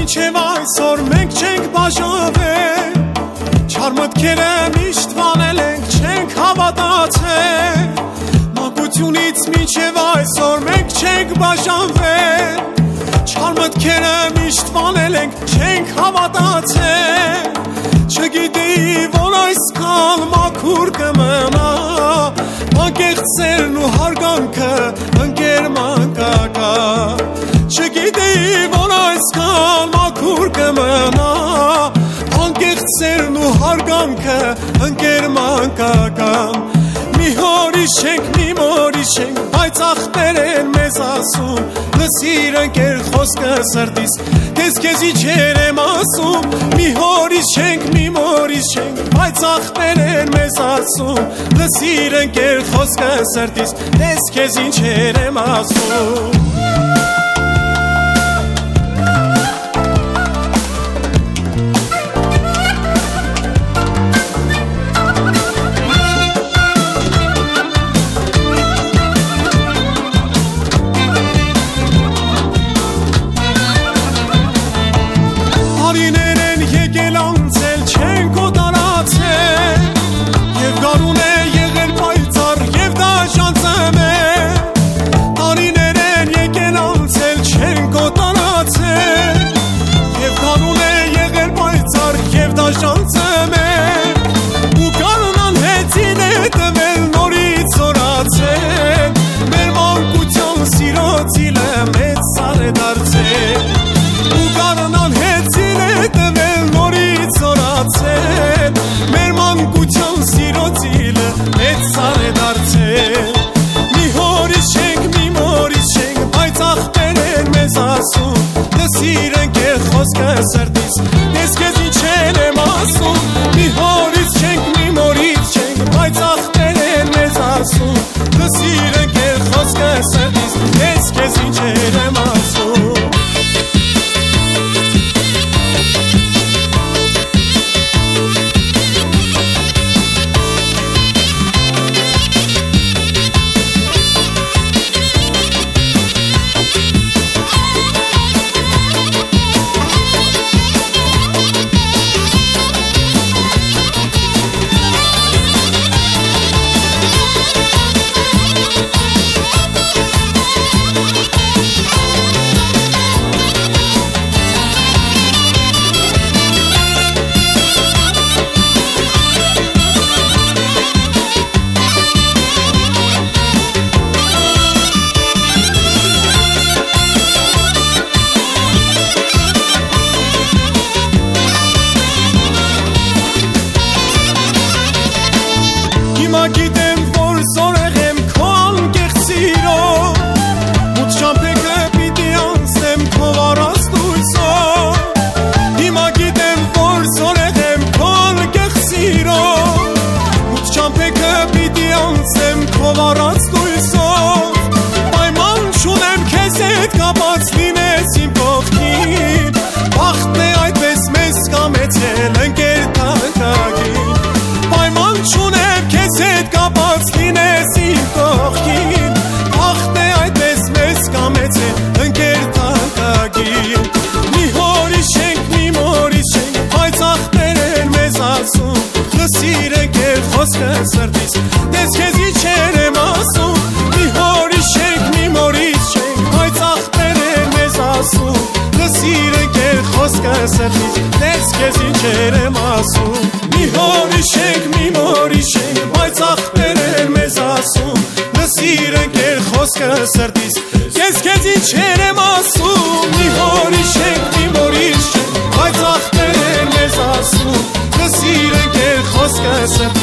Մինչև այսօր մենք չենք բաժանվել, չար մտքերը միշտ վանել ենք, չենք հավատացել։ Մանկությունից մինչև այսօր մենք չենք բաժանվել, չար մտքերը միշտ վանել ենք, չենք հավատացել։ Չգիտեի, որ այսքան մաքուր կմնա, անկեղծերն ու հարգանքը ընկեր մանկակա։ Չգիտեի, որ այսքան մաքուր կմնա, անկեղծերն ու հարգանքը ընկեր մանկական։ Մի հորից չենք, մի մորից չենք, բայց ախպեր են մեզ ասում, լսիր ընկեր խոսքը սրտիս, ես քեզ իջեր եմ ասում։ Մի հորից չենք, մի մորից չենք, բայց ախպեր են մեզ ասում, լսիր ընկեր խոսքը սրտիս, ես քեզ իջեր եմ ասում։ Լսիր ընկեր խոսքը սրտիս, ես քեզ իջեր եմ ասում։ Մի հորից չենք, մի մորից չենք, բայց ախպեր են մեզ ասում, լսիր ընկեր խոսքը սրտիս, ես քեզ իջեր եմ ասում։ Հիմա գիտեմ, որ զորեղ եմ քո անկեղծ սիրով, մութ շամփեքը պիտի անցնեմ քո վարած դույսով։ Հիմա գիտեմ, որ զորեղ եմ քո անկեղծ սիրով, մութ շամփեքը պիտի անցնեմ քո վարած դույսով։ Պայման չունեմ քեզ հետ կապած լինես իմ կողքին, բախտն է այդպես մեզ կամեցել ընկեր թանկագին։ Պայման չունեմ քեզ հետ կապած լինես իմ կողքին, բախտն է այդպես մեզ կամեցել ընկեր թանկագին։ Մի հորից չենք, մի մորից չենք, բայց ախպեր են մեզ ասում, լսիր ընկեր խոսքը սրտիս, ես քեզ իջեր եմ ասում։ Մի հորից չենք, մի մորից չենք, բայց ախպեր են մեզ ասում, լսիր ընկեր խոսքը սրտիս, ես քեզ իջեր եմ ասում։ Մի հորից չենք, մի մորից չենք, բայց ախպեր են մեզ ասում, լսիր ընկեր խոսքը սրտիս, ես քեզ իջեր եմ ասում։ Մի հորից չենք, մի մորից չենք, բայց ախպեր են մեզ ասում, լսիր ընկեր խոսքը սրտիս,